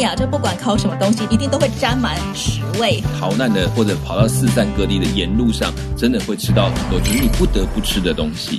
啊，就不管烤什么东西一定都会沾满屎味。 逃难的或者跑到四散各地的沿路上，真的会吃到很多就是你不得不吃的东西。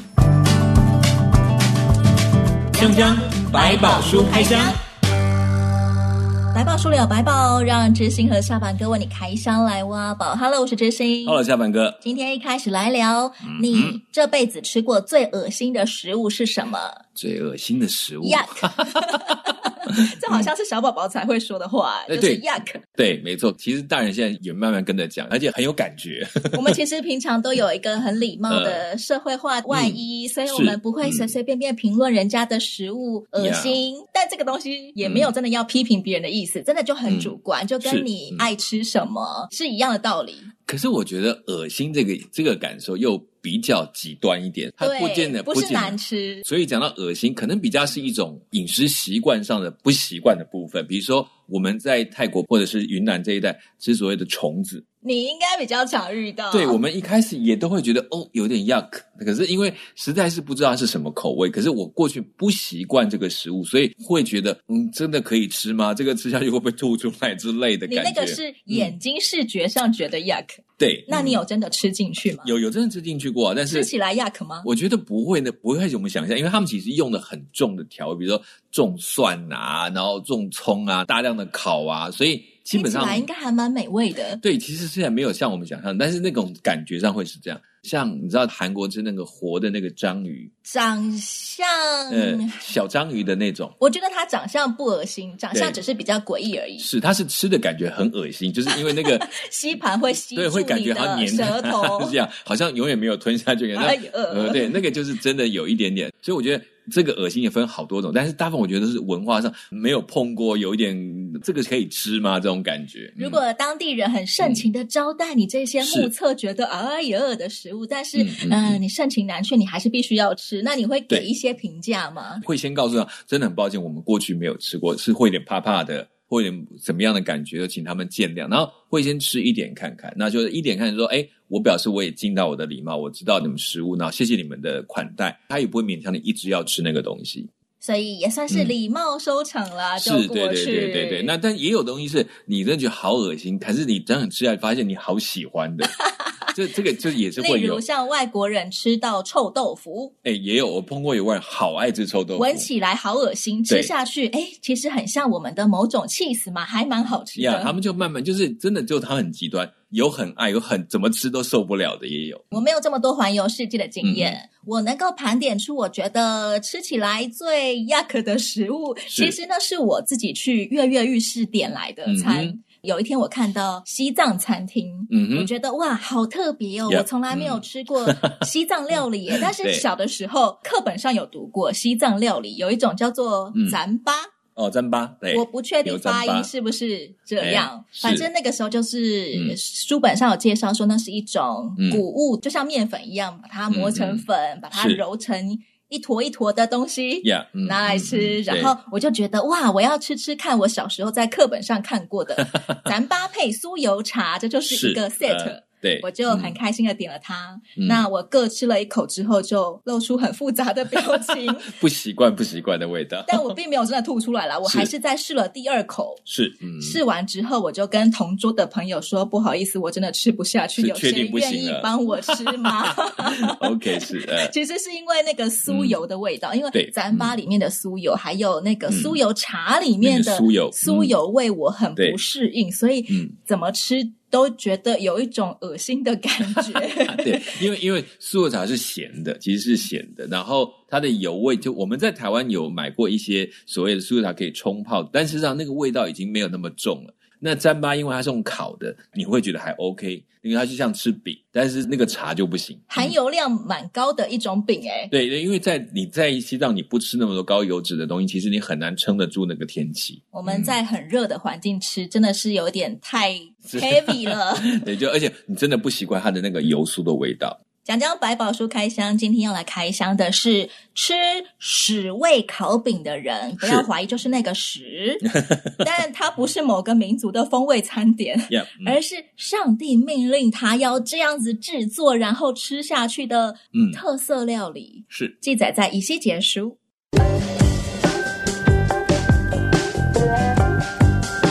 香香百宝书开箱， 百宝书里有百宝，让知心和下凡哥为你开箱来挖宝。Hello， 我是知心。 Hello， 下凡哥。 今天一开始来聊，你这辈子吃过最恶心的食物是什么？ 最恶心的食物 Yuck 这好像是小宝宝才会说的话，就是 Yuck。 对，没错，其实大人现在也慢慢跟着讲，而且很有感觉。 我们其实平常都有一个很礼貌的社会化外衣，所以我们不会随随便便评论人家的食物恶心，但这个东西也没有真的要批评别人的意思，真的就很主观，就跟你爱吃什么是一样的道理。 可是我觉得恶心这个感受又比较极端一点，它不见得不是难吃。 所以讲到恶心，可能比较是一种饮食习惯上的不习惯的部分。比如说我们在泰国或者是云南这一带吃所谓的虫子， 你应该比较常遇到。 对，我们一开始也都会觉得有点 yuck， 可是因为实在是不知道它是什么口味，可是我过去不习惯这个食物，所以会觉得真的可以吃吗？这个吃下去会不会吐出来之类的感觉。 你那个是眼睛视觉上觉得 yuck， 对， 那你有真的吃进去吗？ 有真的吃进去过，但是吃起来 yuck 吗？ 我觉得不会我们想象，因为他们其实用的很重的调味，比如说重蒜啊，然后重葱啊，大量的烤啊，所以基本上听起来应该还蛮美味的。 对，其实现在没有像我们想象，但是那种感觉上会是这样。像你知道韩国吃那个活的那个章鱼， 长相小章鱼的那种， 我觉得它长相不恶心，长相只是比较诡异而已。 是，它是吃的感觉很恶心，就是因为那个吸盘会吸住对，会感觉它黏舌头， 这样好像永远没有吞下去。对，那个就是真的有一点点，所以我觉得这个恶心也分好多种，但是大部分我觉得是文化上没有碰过，有一点这个可以吃吗这种感觉。 如果当地人很盛情的招待你这些目测觉得哎呀的食物，但是你盛情难却，你还是必须要吃，那你会给一些评价吗？ 会先告诉他真的很抱歉，我们过去没有吃过，是会有点怕怕的，会有点怎么样的感觉，就请他们见谅，然后会先吃一点看看，那就是一点看说我表示我也尽到我的礼貌，我知道你们食物，然后谢谢你们的款待，他也不会勉强你一直要吃那个东西，所以也算是礼貌收场啦，就过去。 对。那但也有东西是你真的觉得好恶心，可是你真的吃下来发现你好喜欢的这个就也是会有。 例如像外国人吃到臭豆腐， 也有，我碰过有外人好爱吃臭豆腐， 闻起来好恶心，吃下去其实很像我们的某种 cheese 嘛，还蛮好吃的。 他们就慢慢就是真的就他很极端，有很爱，有很怎么吃都受不了的也有。 我没有这么多环游世界的经验，我能够盘点出我觉得吃起来最 yuck 的食物，其实那是我自己去跃跃欲试点来的餐。有一天我看到西藏餐厅，我觉得哇好特别哦，我从来没有吃过西藏料理耶但是小的时候课本上有读过西藏料理，有一种叫做糌粑。 糌粑，对， 我不确定发音是不是这样，反正那个时候就是书本上有介绍说那是一种谷物，就像面粉一样，把它磨成粉，把它揉成一坨一坨的东西拿来吃，然后我就觉得哇，我要吃吃看我小时候在课本上看过的糌粑配酥油茶，这就是一个 set。对，我就很开心的点了它。那我各吃了一口之后，就露出很复杂的表情， 不习惯的味道。 但我并没有真的吐出来啦，我还是再试了第二口。试完之后，我就跟同桌的朋友说：“不好意思，我真的吃不下去，有谁愿意帮我吃吗？” OK， 其实是因为那个酥油的味道，因为糌粑里面的酥油，还有那个酥油茶里面的酥油味，我很不适应，所以怎么吃都觉得有一种恶心的感觉。 对，因为酥油茶是咸的，其实是咸的，然后它的油味，就我们在台湾有买过一些所谓的酥油茶可以冲泡，但事实上那个味道已经没有那么重了。那糌粑因为它是用烤的，你会觉得还 OK， 因为它就像吃饼，但是那个茶就不行， 含油量蛮高的一种饼对，因为你在西藏你不吃那么多高油脂的东西，其实你很难撑得住那个天气。 我们在很热的环境吃真的是有点太 heavy 了对，而且你真的不习惯它的那个油酥的味道。 讲讲百宝书开箱，今天要来开箱的是吃屎味烤饼的人，不要怀疑就是那个屎但它不是某个民族的风味餐点而是上帝命令他要这样子制作然后吃下去的特色料理， 是记载在以西结书。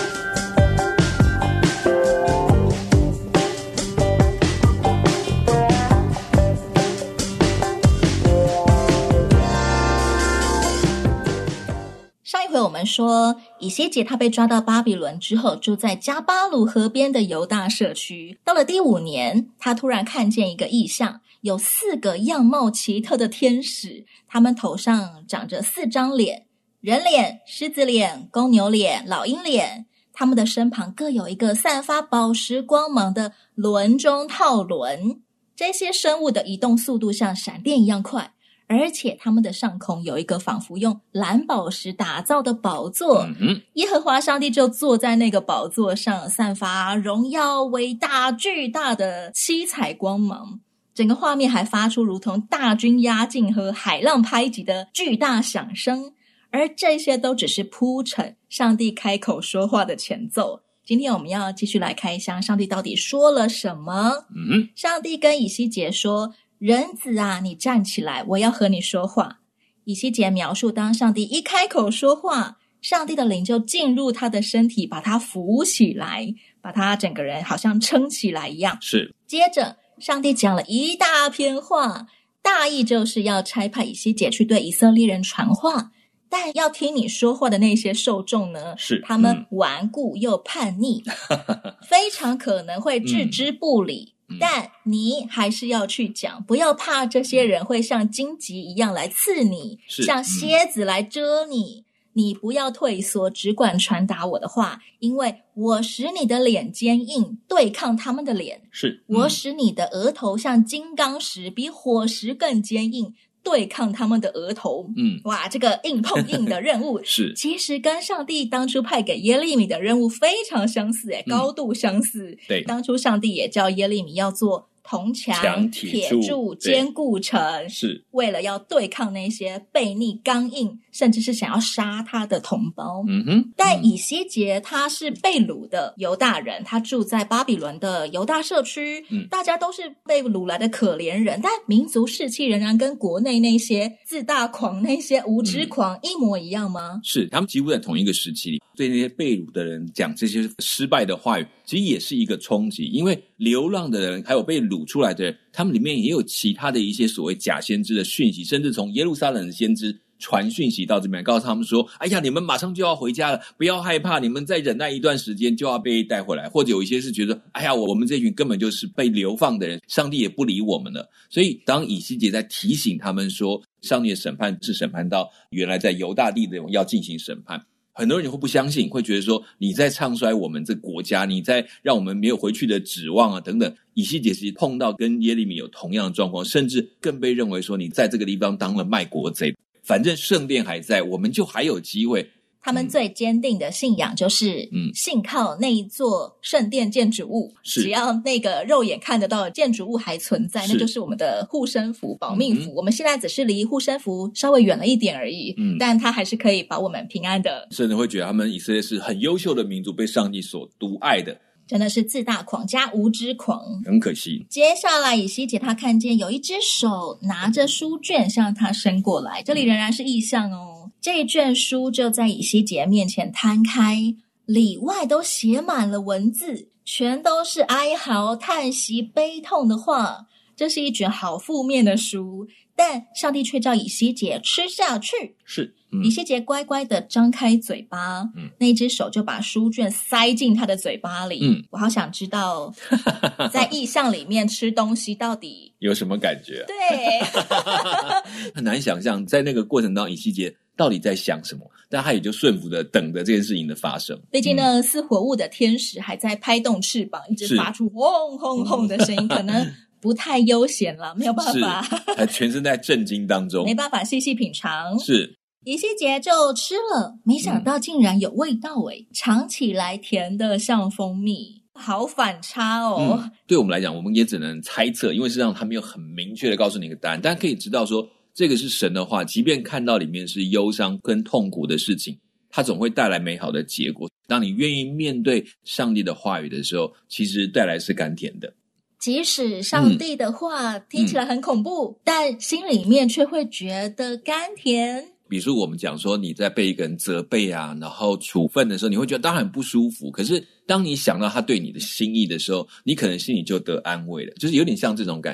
回我们说，以西结他被抓到巴比伦之后，住在加巴鲁河边的犹大社区。到了第5年，他突然看见一个异象，有4个样貌奇特的天使，他们头上长着4张脸，人脸、狮子脸、公牛脸、老鹰脸。他们的身旁各有一个散发宝石光芒的轮中套轮。这些生物的移动速度像闪电一样快，而且他们的上空有一个仿佛用蓝宝石打造的宝座，耶和华上帝就坐在那个宝座上，散发荣耀、伟大、巨大的七彩光芒。整个画面还发出如同大军压境和海浪拍击的巨大响声，而这些都只是铺陈上帝开口说话的前奏。今天我们要继续来开箱，上帝到底说了什么？上帝跟以西结说，人子啊，你站起来，我要和你说话。以西结描述，当上帝一开口说话，上帝的灵就进入他的身体，把他扶起来，把他整个人好像撑起来一样。 是。 接着上帝讲了一大篇话，大意就是要差派以西结去对以色列人传话，但要听你说话的那些受众呢， 是他们顽固又叛逆，非常可能会置之不理。但你还是要去讲，不要怕这些人会像荆棘一样来刺你，像蝎子来蛰你。你不要退缩，只管传达我的话，因为我使你的脸坚硬，对抗他们的脸。 是， 我使你的额头像金刚石，比火石更坚硬，对抗他们的额头。哇，这个硬碰硬的任务是其实跟上帝当初派给耶利米的任务非常相似，高度相似。 对， 当初上帝也叫耶利米要做铜墙铁柱坚固城， 是为了要对抗那些悖逆刚硬甚至是想要杀他的同胞。但以西结他是被掳的犹大人，他住在巴比伦的犹大社区，大家都是被掳来的可怜人，但民族士气仍然跟国内那些自大狂那些无知狂一模一样吗？ 是，他们几乎在同一个时期里，对那些被掳的人讲这些失败的话语，其实也是一个冲击，因为流浪的人还有被掳出来的人，他们里面也有其他的一些所谓假先知的讯息，甚至从耶路撒冷的先知传讯息到这边，告诉他们说，哎呀，你们马上就要回家了，不要害怕，你们再忍耐一段时间就要被带回来。或者有一些是觉得，哎呀，我们这群根本就是被流放的人，上帝也不理我们了。所以当以西结在提醒他们说，上帝的审判是审判到原来在犹大地的人要进行审判，很多人会不相信，会觉得说你在唱衰我们这国家，你在让我们没有回去的指望啊等等。以西结其实碰到跟耶利米有同样的状况，甚至更被认为说你在这个地方当了卖国贼，反正圣殿还在，我们就还有机会。 他们最坚定的信仰就是信靠那一座圣殿建筑物，只要那个肉眼看得到的建筑物还存在，那就是我们的护身符、保命符。我们现在只是离护身符稍微远了一点而已，但它还是可以保我们平安的。 甚至会觉得他们以色列是很优秀的民族，被上帝所独爱的。 真的是自大狂加无知狂， 很可惜。 接下来以西结他看见有一只手拿着书卷向他伸过来，这里仍然是异象哦。这一卷书就在以西结面前摊开，里外都写满了文字，全都是哀嚎、叹息、悲痛的话。这是一卷好负面的书，但上帝却叫以西结吃下去。 是， 以西结乖乖的张开嘴巴，那只手就把书卷塞进他的嘴巴里。我好想知道在异象里面吃东西到底有什么感觉？ 对很难想象在那个过程当中以西结到底在想什么，但他也就顺服的等着这件事情的发生。 毕竟呢，似活物的天使还在拍动翅膀，一直发出轰轰轰的声音，可能不太悠闲了，没有办法， 还全身在震惊当中， 没办法细细品尝。 是， 以西结就吃了，没想到竟然有味道诶，尝起来甜的像蜂蜜，好反差哦。 对我们来讲，我们也只能猜测，因为实际上他没有很明确的告诉你一个答案，但可以知道说这个是神的话，即便看到里面是忧伤跟痛苦的事情，它总会带来美好的结果。当你愿意面对上帝的话语的时候，其实带来是甘甜的。 即使上帝的话听起来很恐怖，但心里面却会觉得甘甜。 比如说我们讲说你在被一个人责备啊，然后处分的时候，你会觉得当然很不舒服，可是当你想到他对你的心意的时候，你可能心里就得安慰了，就是有点像这种感觉。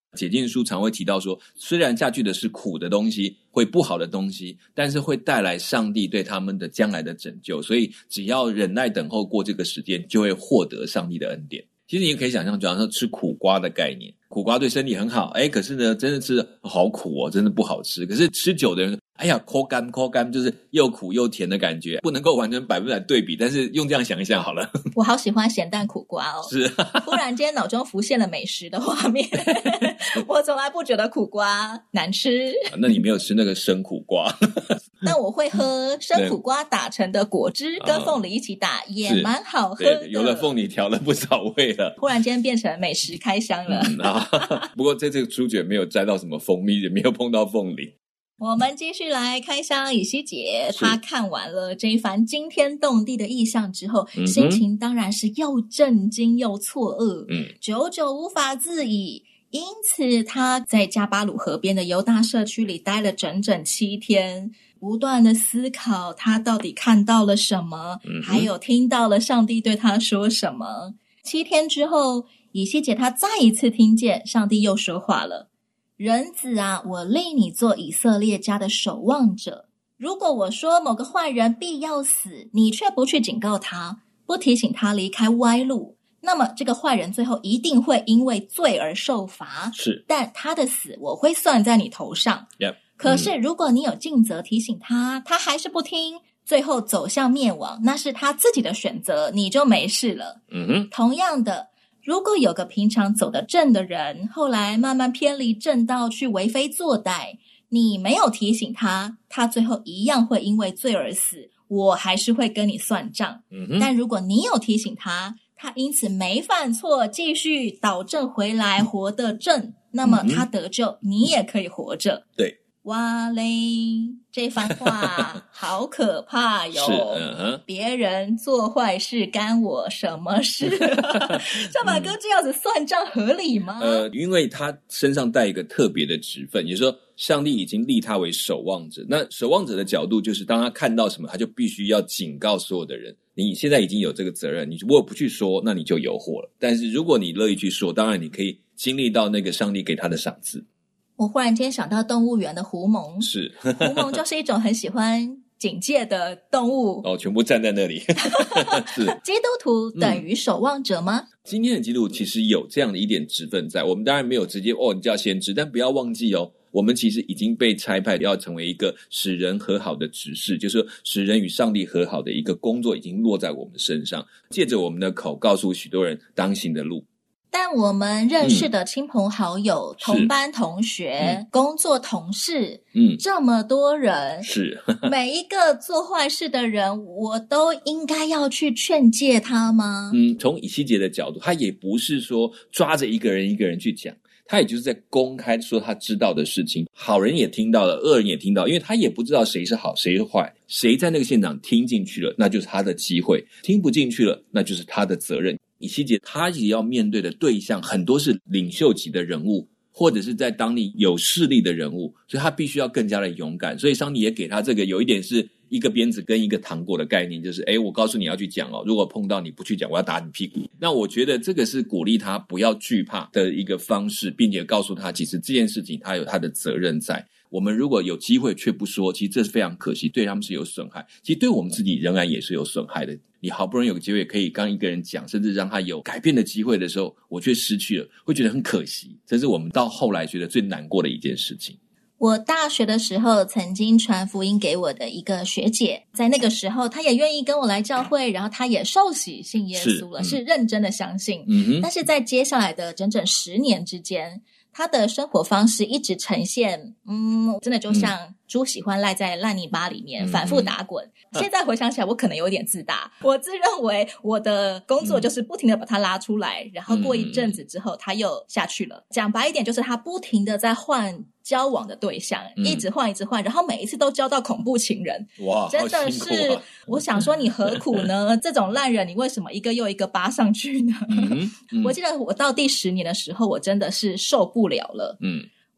解禁书常会提到说，虽然下去的是苦的东西，会不好的东西，但是会带来上帝对他们的将来的拯救，所以只要忍耐等候过这个时间，就会获得上帝的恩典。其实你也可以想象，就好像吃苦瓜的概念，苦瓜对身体很好，可是呢真的吃好苦哦，真的不好吃。可是吃久的人，哎呀口干就是又苦又甜的感觉，不能够完全100%对比，但是用这样想一想好了。 我好喜欢咸蛋苦瓜哦， 是忽然间脑中浮现了美食的画面。我从来不觉得苦瓜难吃。 那你没有吃那个生苦瓜？ 但我会喝生苦瓜打成的果汁，跟凤梨一起打，也蛮好喝的。 对，有了凤梨调了不少味了。 忽然间变成美食开箱了。 不过在这个书卷没有摘到什么蜂蜜，也没有碰到凤梨。 我们继续来开箱以西结，他看完了这一番惊天动地的异象之后，心情当然是又震惊又错愕，久久无法自已。因此他在加巴鲁河边的犹大社区里待了整整7天，不断的思考他到底看到了什么，还有听到了上帝对他说什么。7天之后，以西结他再一次听见上帝又说话了，人子啊，我立你做以色列家的守望者。如果我说某个坏人必要死，你却不去警告他，不提醒他离开歪路，那么这个坏人最后一定会因为罪而受罚， 是， 但他的死我会算在你头上。可是如果你有尽责提醒他，他还是不听，最后走向灭亡，那是他自己的选择，你就没事了。同样的，如果有个平常走得正的人，后来慢慢偏离正道去为非作歹，你没有提醒他，他最后一样会因为罪而死，我还是会跟你算账。但如果你有提醒他，他因此没犯错，继续导正回来，活得正，那么他得救，你也可以活着。 对， 哇嘞，这番话好可怕哟！别人做坏事干我什么事？小马哥这样子算账合理吗？ 因为他身上带一个特别的职分，也就是说上帝已经立他为守望者。那守望者的角度就是当他看到什么，他就必须要警告所有的人，你现在已经有这个责任，你如果不去说，那你就有祸了。但是如果你乐意去说，当然你可以经历到那个上帝给他的赏赐。 我忽然间想到动物园的狐獴， 是狐獴就是一种很喜欢警戒的动物全部站在那里。是基督徒等于守望者吗？ 今天的基督徒其实有这样的一点职分在，我们当然没有直接你叫先知，但不要忘记我们其实已经被差派要成为一个使人和好的执事，就是使人与上帝和好的一个工作已经落在我们身上，借着我们的口告诉许多人当行的路。 但我们认识的亲朋好友、同班同学、工作同事，这么多人， 是每一个做坏事的人，我都应该要去劝诫他吗？ 从以西结的角度，他也不是说抓着一个人一个人去讲，他也就是在公开说他知道的事情，好人也听到了，恶人也听到，因为他也不知道谁是好谁是坏，谁在那个现场听进去了，那就是他的机会，听不进去了，那就是他的责任。以西结他也要面对的对象很多是领袖级的人物，或者是在当地有势力的人物，所以他必须要更加的勇敢。所以上帝也给他这个有一点是一个鞭子跟一个糖果的概念，就是我告诉你要去讲如果碰到你不去讲，我要打你屁股。那我觉得这个是鼓励他不要惧怕的一个方式，并且告诉他其实这件事情他有他的责任在。我们如果有机会却不说，其实这是非常可惜，对他们是有损害，其实对我们自己仍然也是有损害的。你好不容易有个机会可以跟一个人讲，甚至让他有改变的机会的时候，我却失去了，会觉得很可惜，这是我们到后来觉得最难过的一件事情。 我大学的时候曾经传福音给我的一个学姐，在那个时候她也愿意跟我来教会，然后她也受洗信耶稣了，是认真的相信。但是在接下来的整整10年之间，她的生活方式一直呈现真的就像猪喜欢赖在烂泥巴里面反复打滚。现在回想起来，我可能有点自大，我自认为我的工作就是不停的把它拉出来，然后过一阵子之后它又下去了。讲白一点，就是他不停的在换交往的对象，一直换，然后每一次都交到恐怖情人。 哇， 真的是我想说你何苦呢？这种烂人你为什么一个又一个扒上去呢？我记得我到第10年的时候，我真的是受不了了。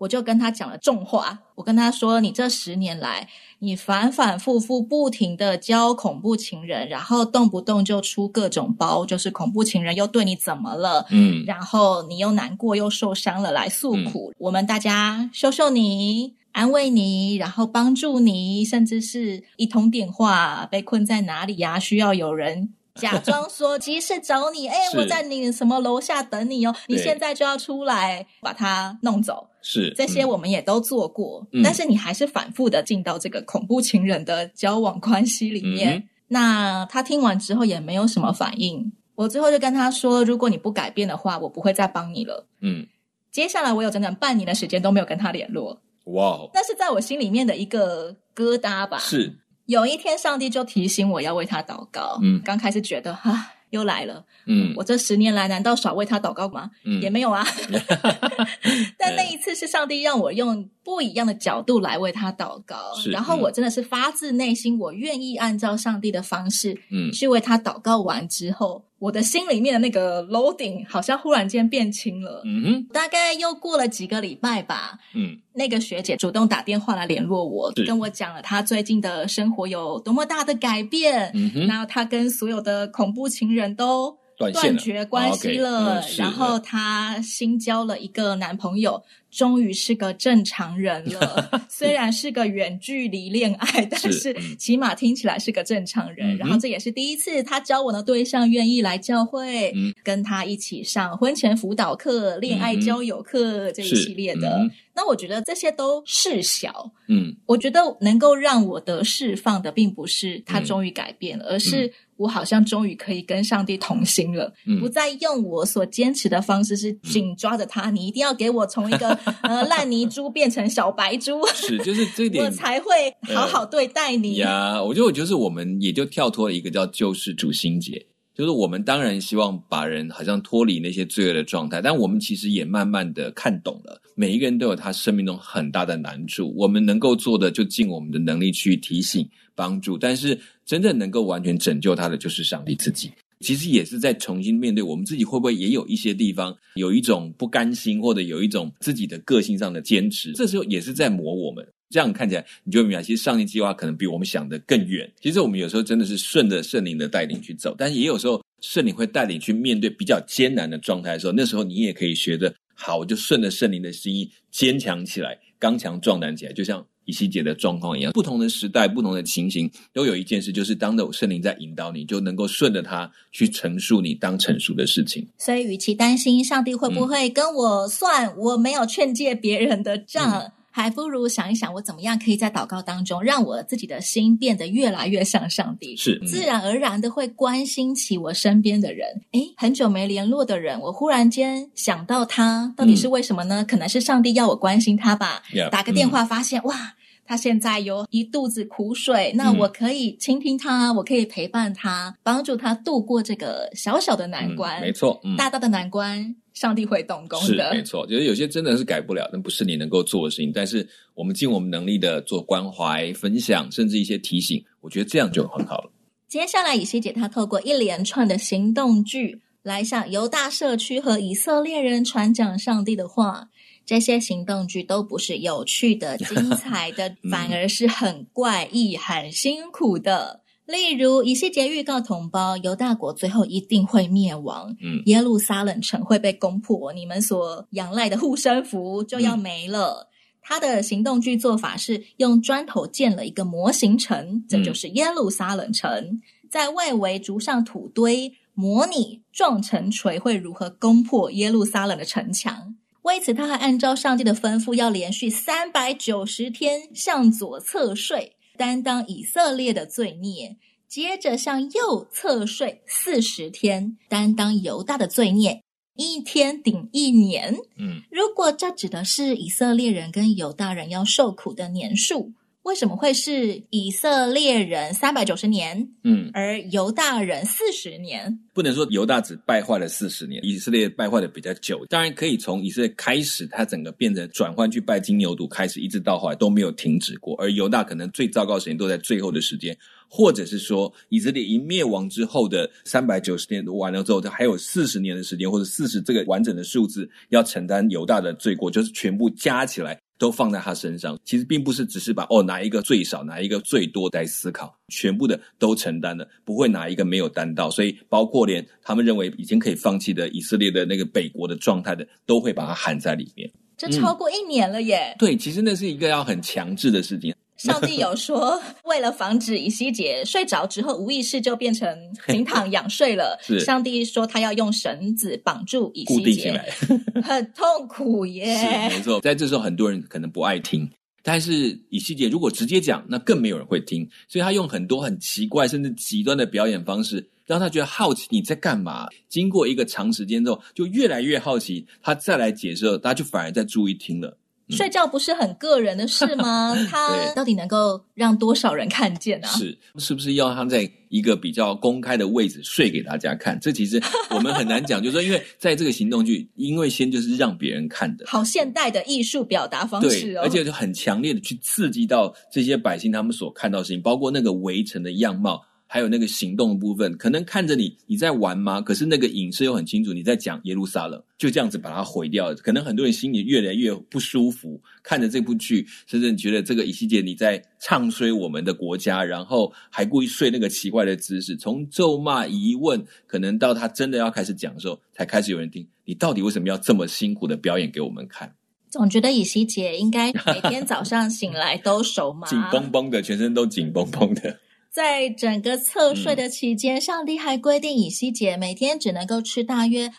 我就跟他讲了重话，我跟他说，你这10年来你反反复复不停的教恐怖情人，然后动不动就出各种包，就是恐怖情人又对你怎么了，然后你又难过又受伤了来诉苦，我们大家秀秀你，安慰你，然后帮助你，甚至是一通电话被困在哪里啊，需要有人假装说急事找你，我在你什么楼下等你哦，你现在就要出来把他弄走， 是这些我们也都做过，但是你还是反复的进到这个恐怖情人的交往关系里面，那他听完之后也没有什么反应，我最后就跟他说，如果你不改变的话，我不会再帮你了。接下来我有整整半年的时间都没有跟他联络。哇，那是在我心里面的一个疙瘩吧。 是， 有一天上帝就提醒我要为他祷告。刚开始觉得又来了，我这10年来难道少为他祷告吗？也没有啊。但那一次是上帝让我用不一样的角度来为他祷告，然后我真的是发自内心，我愿意按照上帝的方式去为他祷告完之后，我的心里面的那个楼顶好像忽然间变轻了。大概又过了几个礼拜吧，那个学姐主动打电话来联络我，跟我讲了她最近的生活有多么大的改变，然后她跟所有的恐怖情人都断绝关系了，然后她新交了一个男朋友，终于是个正常人了。虽然是个远距离恋爱，但是起码听起来是个正常人。然后这也是第一次她交往的对象愿意来教会，跟她一起上婚前辅导课、恋爱交友课这一系列的。那我觉得这些都事小，我觉得能够让我得释放的并不是他终于改变了，而是我好像终于可以跟上帝同心了，不再用我所坚持的方式是紧抓着他，你一定要给我从一个烂泥猪变成小白猪， 是，就是这一点我才会好好对待你呀。我觉得就是我们也就跳脱了一个叫救世主心结，就是我们当然希望把人好像脱离那些罪恶的状态，但我们其实也慢慢的看懂了，每一个人都有他生命中很大的难处，我们能够做的就尽我们的能力去提醒帮助，但是真正能够完全拯救他的就是上帝自己。其实也是在重新面对我们自己，会不会也有一些地方有一种不甘心，或者有一种自己的个性上的坚持，这时候也是在磨我们。这样看起来你就会明白，其实上帝计划可能比我们想的更远。其实我们有时候真的是顺着圣灵的带领去走，但也有时候圣灵会带领去面对比较艰难的状态的时候，那时候你也可以学着好，我就顺着圣灵的心意坚强起来，刚强壮胆起来，就像以西结的状况一样。不同的时代不同的情形都有一件事，就是当着圣灵在引导你，就能够顺着他去陈述你当陈述的事情。 所以与其担心上帝会不会跟我算我没有劝诫别人的账，还不如想一想我怎么样可以在祷告当中让我自己的心变得越来越像上帝，是自然而然的会关心起我身边的人。很久没联络的人，我忽然间想到他，到底是为什么呢？可能是上帝要我关心他吧。打个电话发现哇，他现在有一肚子苦水，那我可以倾听他，我可以陪伴他，帮助他度过这个小小的难关。 没错， 大大的难关上帝会动工的， 是没错。就是有些真的是改不了，那不是你能够做的事情，但是我们尽我们能力的做关怀、分享，甚至一些提醒，我觉得这样就很好了。 接下来以西结他透过一连串的行动剧来向犹大社区和以色列人传讲上帝的话。这些行动剧都不是有趣的、精彩的，反而是很怪异、很辛苦的。例如以西结预告同胞，犹大国最后一定会灭亡，耶路撒冷城会被攻破，你们所仰赖的护身符就要没了。他的行动剧做法是用砖头建了一个模型城，这就是耶路撒冷城，在外围筑上土堆，模拟撞城锤会如何攻破耶路撒冷的城墙。为此他还按照上帝的吩咐，要连续390天向左侧睡，担当以色列的罪孽，接着向右侧睡40天，担当犹大的罪孽，一天顶1年。如果这指的是以色列人跟犹大人要受苦的年数， 为什么会是以色列人390年，而犹大人40年？ 不能说犹大只败坏了40年，以色列败坏的比较久。当然可以从以色列开始，它整个变成转换去拜金牛犊开始，一直到后来都没有停止过。而犹大可能最糟糕的时间都在最后的时间，或者是说以色列一灭亡之后的390年完了之后，还有40年的时间，或者40这个完整的数字要承担犹大的罪过，就是全部加起来都放在他身上。其实并不是只是把哪一个最少哪一个最多来思考，全部的都承担了，不会哪一个没有担到。所以包括连他们认为已经可以放弃的以色列的那个北国的状态的，都会把它含在里面。 这超过1年了耶。 对，其实那是一个要很强制的事情。 上帝有说为了防止以西结睡着之后无意识就变成平躺仰睡了上帝说他要用绳子绑住以西结， 固定起来很痛苦耶。 是没错，在这时候很多人可能不爱听，但是以西结如果直接讲，那更没有人会听，所以他用很多很奇怪甚至极端的表演方式让他觉得好奇你在干嘛。经过一个长时间之后就越来越好奇，他再来解释，大家就反而在注意听了。 睡觉不是很个人的事吗？他到底能够让多少人看见啊？ 是不是要他在一个比较公开的位置睡给大家看？这其实我们很难讲，就是说因为在这个行动剧，因为先就是让别人看的， 好现代的艺术表达方式对，而且就很强烈的去刺激到这些百姓他们所看到的事情，包括那个围城的样貌，还有那个行动的部分，可能看着你在玩吗？可是那个影射又很清楚你在讲耶路撒冷，就这样子把它毁掉了。可能很多人心里越来越不舒服，看着这部剧甚至觉得这个以西结你在唱衰我们的国家，然后还故意睡那个奇怪的姿势，从咒骂疑问可能到他真的要开始讲的时候才开始有人听，你到底为什么要这么辛苦的表演给我们看？ 总觉得以西结应该每天早上醒来都手麻紧绷绷的，全身都紧绷绷的。 在整个侧睡的期间，上帝还规定以西结每天只能够吃大约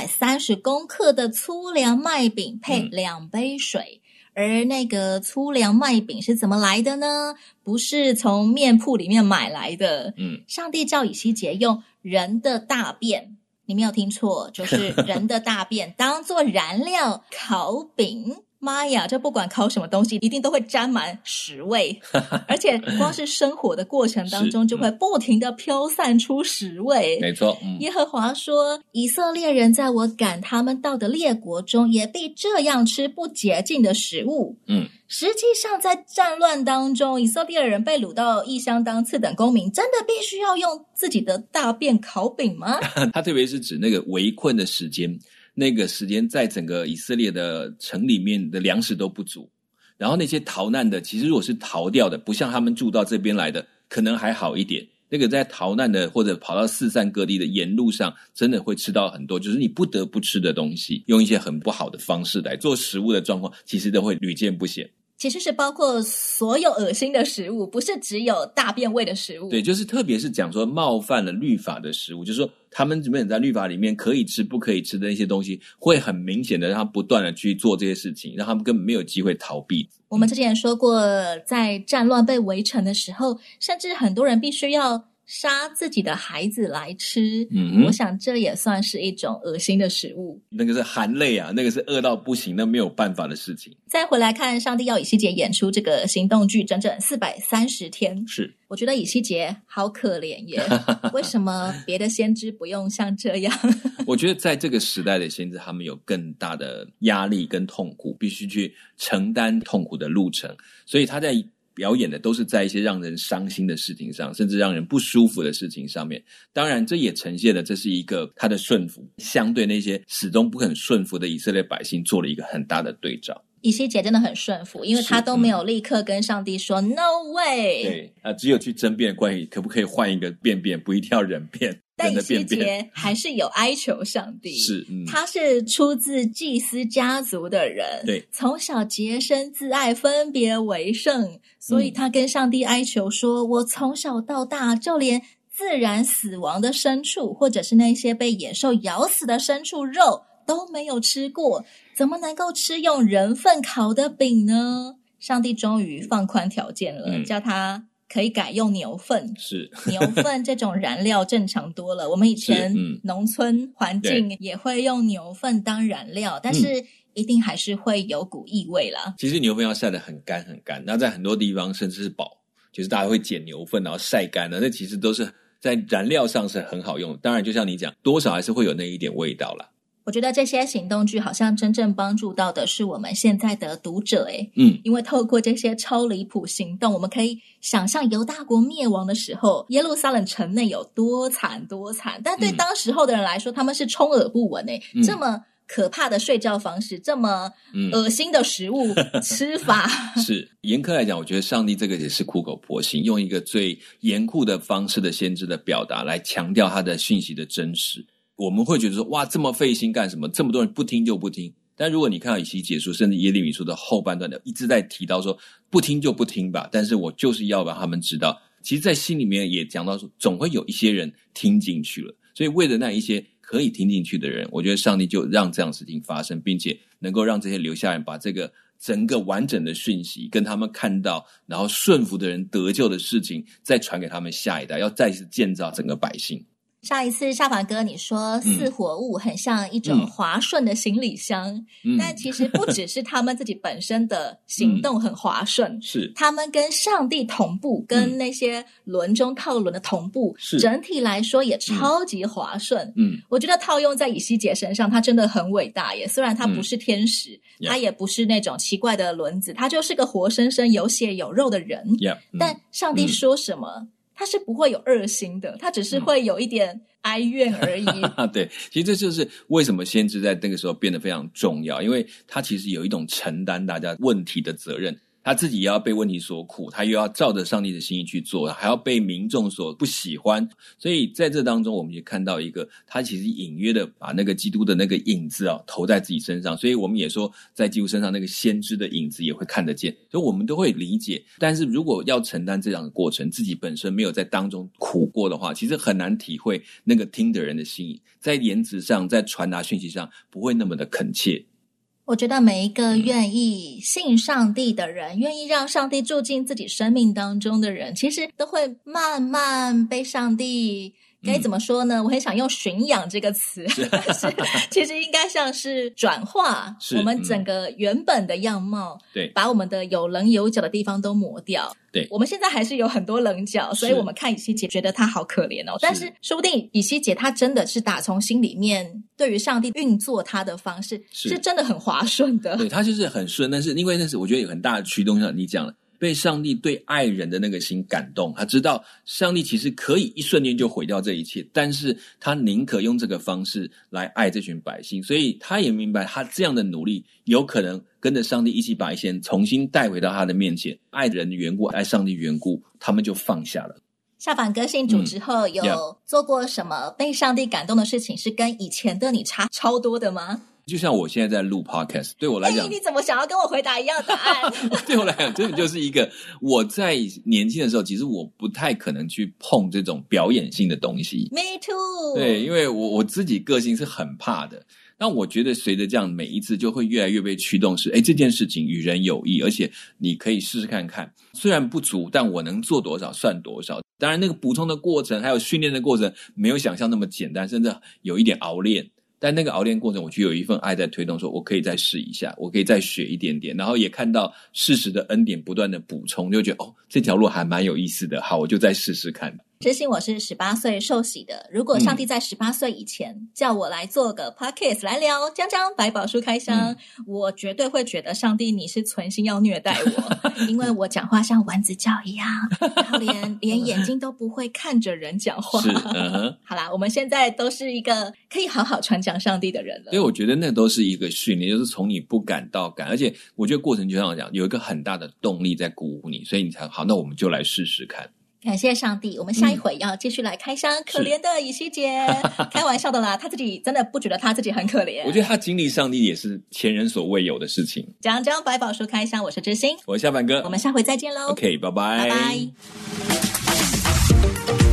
230公克的粗粮麦饼配2杯水。而那个粗粮麦饼是怎么来的呢？不是从面铺里面买来的。上帝叫以西结用人的大便，你没有听错，就是人的大便当作燃料烤饼。妈呀，这不管烤什么东西一定都会沾满屎味而且光是生火的过程当中就会不停的飘散出屎味。 没错。 耶和华说，以色列人在我赶他们到的列国中也必这样吃不洁净的食物。实际上在战乱当中，以色列人被掳到异乡当次等公民，真的必须要用自己的大便烤饼吗？ 他特别是指那个围困的时间，那个时间在整个以色列的城里面的粮食都不足，然后那些逃难的其实如果是逃掉的，不像他们住到这边来的可能还好一点，那个在逃难的或者跑到四散各地的沿路上真的会吃到很多就是你不得不吃的东西，用一些很不好的方式来做食物的状况其实都会屡见不鲜。 其实是包括所有恶心的食物，不是只有大便味的食物。 对，就是特别是讲说冒犯了律法的食物，就是说他们原本在律法里面可以吃不可以吃的那些东西，会很明显的让他不断的去做这些事情，让他们根本没有机会逃避。 我们之前说过，在战乱被围城的时候，甚至很多人必须要杀自己的孩子来吃。我想这也算是一种恶心的食物。 那个是含泪啊，那个是饿到不行，那没有办法的事情。 再回来看上帝要以西结演出这个行动剧整整430天， 是我觉得以西结好可怜耶为什么别的先知不用像这样我觉得在这个时代的先知他们有更大的压力跟痛苦，必须去承担痛苦的路程，所以他在表演的都是在一些让人伤心的事情上，甚至让人不舒服的事情上面。当然这也呈现了这是一个他的顺服相对那些始终不肯顺服的以色列百姓做了一个很大的对照。 以西结真的很顺服，因为他都没有立刻跟上帝说 No way。 对只有去争辩关于可不可以换一个便便，不一定要人便。 但以西结还是有哀求上帝， 是他是出自祭司家族的人， 对， 从小洁身自爱，分别为圣，所以他跟上帝哀求说，我从小到大就连自然死亡的牲畜，或者是那些被野兽咬死的牲畜肉都没有吃过，怎么能够吃用人粪烤的饼呢？上帝终于放宽条件了，叫他可以改用牛粪。 是牛粪这种燃料正常多了，我们以前农村环境也会用牛粪当燃料，但是一定还是会有股异味啦。 其实牛粪要晒得很干很干，那在很多地方甚至是宝，就是大家会捡牛粪然后晒干了，那其实都是在燃料上是很好用的。当然就像你讲，多少还是会有那一点味道啦。 我觉得这些行动剧好像真正帮助到的是我们现在的读者因为透过这些超离谱行动，我们可以想象犹大国灭亡的时候，耶路撒冷城内有多惨多惨，但对当时候的人来说，他们是充耳不闻这么可怕的睡觉方式，这么恶心的食物吃法是严苛来讲，我觉得上帝这个也是苦口婆心，用一个最严酷的方式的先知的表达来强调他的讯息的真实。我们会觉得说，哇，这么费心干什么？这么多人不听就不听。但如果你看到以西结书甚至耶利米书的后半段的一直在提到说，不听就不听吧，但是我就是要让他们知道，其实在心里面也讲到说，总会有一些人听进去了。所以为了那一些可以听进去的人，我觉得上帝就让这样的事情发生，并且能够让这些留下人把这个整个完整的讯息跟他们看到，然后顺服的人得救的事情再传给他们下一代，要再次建造整个百姓。 上一次夏凡哥你说四活物很像一种滑顺的行李箱，但其实不只是他们自己本身的行动很滑顺， 是他们跟上帝同步，跟那些轮中套轮的同步，整体来说也超级滑顺。我觉得套用在以西结身上，他真的很伟大耶。虽然他不是天使，他也不是那种奇怪的轮子，他就是个活生生有血有肉的人。但上帝说什么他是不会有恶心的，他只是会有一点哀怨而已对，其实这就是为什么先知在那个时候变得非常重要，因为他其实有一种承担大家问题的责任，他自己也要被问题所苦，他又要照着上帝的心意去做，还要被民众所不喜欢。所以在这当中我们也看到一个，他其实隐约的把那个基督的那个影子投在自己身上，所以我们也说在基督身上那个先知的影子也会看得见，所以我们都会理解。但是如果要承担这样的过程，自己本身没有在当中苦过的话，其实很难体会那个听的人的心意，在言辞上在传达讯息上不会那么的恳切。 我觉得每一个愿意信上帝的人，愿意让上帝住进自己生命当中的人，其实都会慢慢被上帝该怎么说呢？我很想用驯养这个词但是其实应该像是转化我们整个原本的样貌， 对， 把我们的有棱有角的地方都磨掉。 对， 我们现在还是有很多棱角，所以我们看以西结觉得他好可怜但是说不定以西结他真的是打从心里面对于上帝运作他的方式是真的很滑顺的。 对，他就是很顺，但是因为那是我觉得有很大的驱动，像你讲了，被上帝对爱人的那个心感动，他知道上帝其实可以一瞬间就毁掉这一切，但是他宁可用这个方式来爱这群百姓，所以他也明白他这样的努力有可能跟着上帝一起把一些人重新带回到他的面前，爱人的缘故，爱上帝缘故，他们就放下了。 夏凡哥信主之后有做过什么被上帝感动的事情是跟以前的你差超多的吗？ 就像我现在在录 podcast， 对我来讲， 你怎么想要跟我回答一样的答案对我来讲真的就是一个，我在年轻的时候其实我不太可能去碰这种表演性的东西。 Me too。 对，因为我自己个性是很怕的，但我觉得随着这样每一次就会越来越被驱动，是这件事情与人有益，而且你可以试试看看，虽然不足，但我能做多少算多少。当然那个补充的过程还有训练的过程没有想象那么简单，甚至有一点熬练，但那个熬练过程我就有一份爱在推动，说我可以再试一下，我可以再学一点点，然后也看到事实的恩典不断的补充，就觉得这条路还蛮有意思的，好，我就再试试看。 知心我是18岁受洗的，如果上帝在18岁以前叫我来做个 podcast 来聊江江百宝书开箱，我绝对会觉得上帝你是存心要虐待我因为我讲话像丸子叫一样，然后连眼睛都不会看着人讲话。 是好啦，我们现在都是一个可以好好传讲上帝的人了。 所以我觉得那都是一个训练，就是从你不敢到敢，而且我觉得过程就像我讲有一个很大的动力在鼓舞你，所以你才好，那我们就来试试看。 感谢上帝，我们下一回要继续来开箱可怜的以西结开玩笑的啦，他自己真的不觉得他自己很可怜，我觉得他经历上帝也是前人所未有的事情。 讲讲百宝书开箱，我是知心， 我是夏凡哥， 我们下回再见咯。 OK， 拜拜。 拜拜。